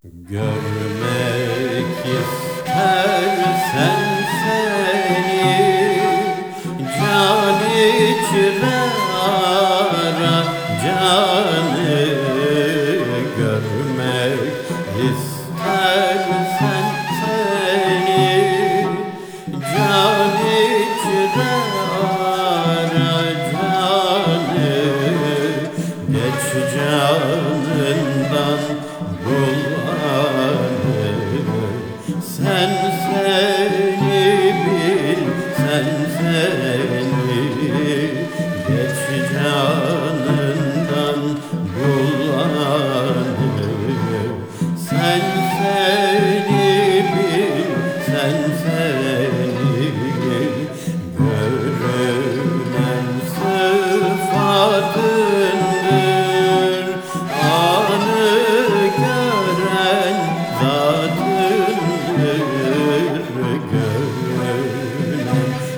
Görmek istersen seni can içre ara canı. Görmek istersen seni can içre ara canı. Geç canından bul sen seni bil, sen seni geç canından bulanı. Sen seni bil, sen seni görünen sıfatındır, anı gören zatındır. Görünen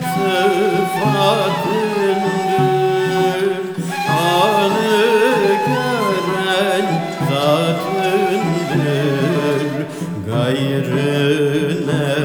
sıfatındır, anı gören zatındır. Gayrı ne